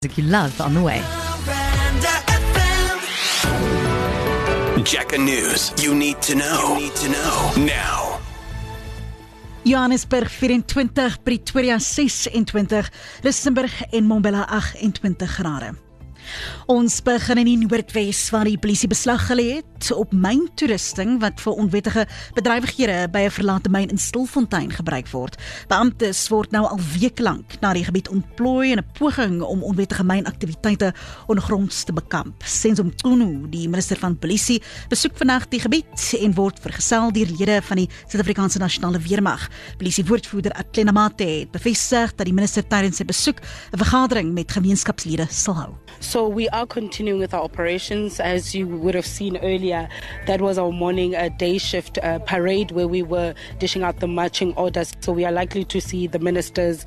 Music you love on the way. Jacka News. You need to know. Now. Johannesburg 24, Pretoria 26, Rustenburg en Mbombela 28 grade. Ons begin in die Noordwes waar die polisie beslag gelê het op myntoerusting wat vir onwettige bedrywighede by 'n verlate myn in Stilfontein gebruik word. Beamptes word nou al weke lank na die gebied ontplooi in 'n poging om onwettige mynaktiwiteite ondergronds te bekamp. Senzo Mchunu, die minister van polisie, besoek vandag die gebied en word vergesel deur lede van die Suid-Afrikaanse Nasionale Weermag. Polisiewoordvoerder Atlena Mate het bevestig dat die minister tydens sy besoek 'n vergadering met gemeenskapslede sal hou. So we are continuing with our operations. As you would have seen earlier, that was our morning day shift parade where we were dishing out the marching orders. So we are likely to see the ministers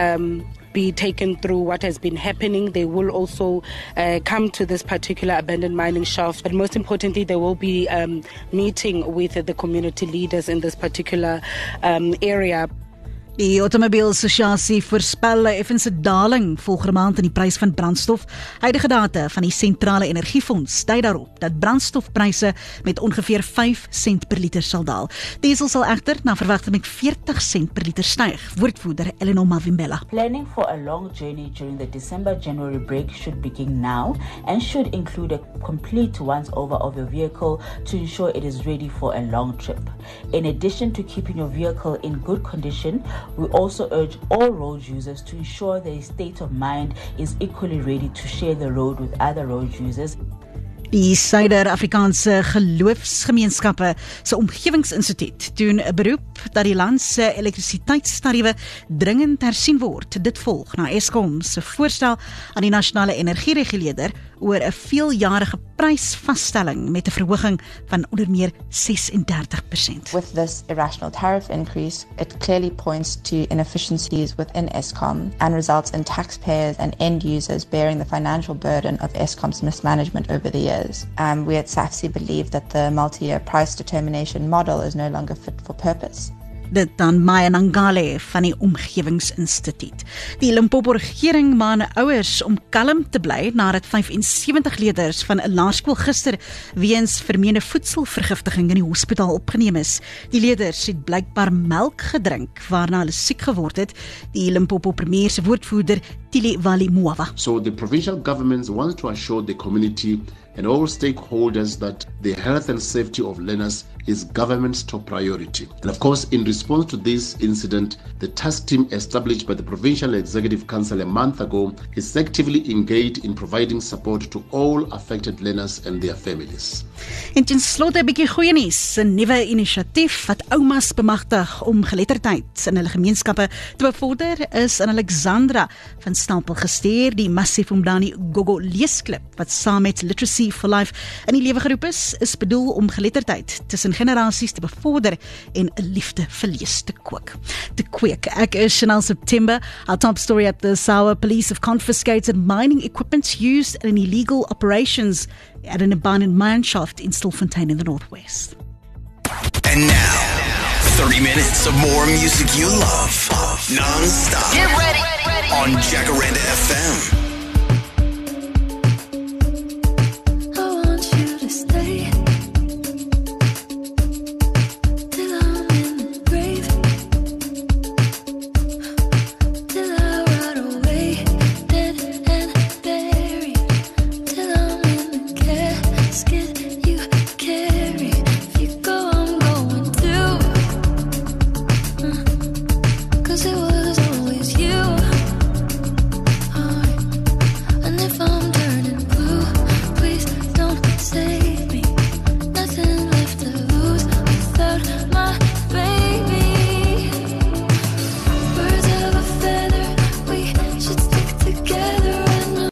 be taken through what has been happening. They will also come to this particular abandoned mining shaft. But most importantly, they will be meeting with the community leaders in this particular area. Die Automobielassosiasie voorspel 'n effense daling volgende maand in die prys van brandstof. Huidige data van die Sentrale Energiefonds dui daarop dat brandstofpryse met ongeveer 5 sent per liter sal daal. Diesel sal egter na verwagting met 40 sent per liter styg. Woordvoerder Eleanor Mavimbela. Planning for a long journey during the December-January break should begin now and should include a complete once-over of your vehicle to ensure it is ready for a long trip. In addition to keeping your vehicle in good condition, we also urge all road users to ensure their state of mind is equally ready to share the road with other road users. Die Suider-Afrikaanse Geloofsgemeenskappe se Omgewingsinstituut doen 'n beroep dat die land se elektrisiteitstariewe dringend hersien word. Dit volg na Eskom se voorstel aan die nasionale energiereguleerder oor 'n veeljarige prysvasstelling met 'n verhoging van onder meer 36%. With this irrational tariff increase, it clearly points to inefficiencies within Eskom and results in taxpayers and end users bearing the financial burden of Eskom's mismanagement over the years. We at SAFC believe that the multi-year price determination model is no longer fit for purpose. Dit dan Maya Nangale van die Omgewingsinstituut. Die Limpopo regering maan ouers om kalm te bly nadat 75 leerders van 'n laerskool gister weens vermeende voedselvergiftiging in die hospitaal opgeneem is. Die leerders het blykbaar melk gedrink waarna hulle siek geword het. Die Limpopo premier se woordvoerder Tili Walimuava. So the provincial governments want to assure the community and all stakeholders that the health and safety of learners is government's top priority. And of course, in response to this incident, the task team established by the Provincial Executive Council a month ago is actively engaged in providing support to all affected learners and their families. En ten slotte 'n bietjie goeie nuus, 'n nuwe inisiatief wat oumas bemagtig om geletterdheid in hulle gemeenskappe te bevorder is in Alexandra van Stapel gestuur. Die Massief Umdani Gogo leesklub wat saam met Literacy for Life in die lewe geroep is bedoel om geletterdheid tussen generasies te bevorder en 'n liefde vir lees te kweek. Ek is Chanel September. Our top story at the Sawa Police have confiscated mining equipment used in illegal operations at an abandoned mine shaft in Stilfontein in the northwest. And now, 30 minutes of more music you love. Non-stop. Get ready. On Jacaranda FM.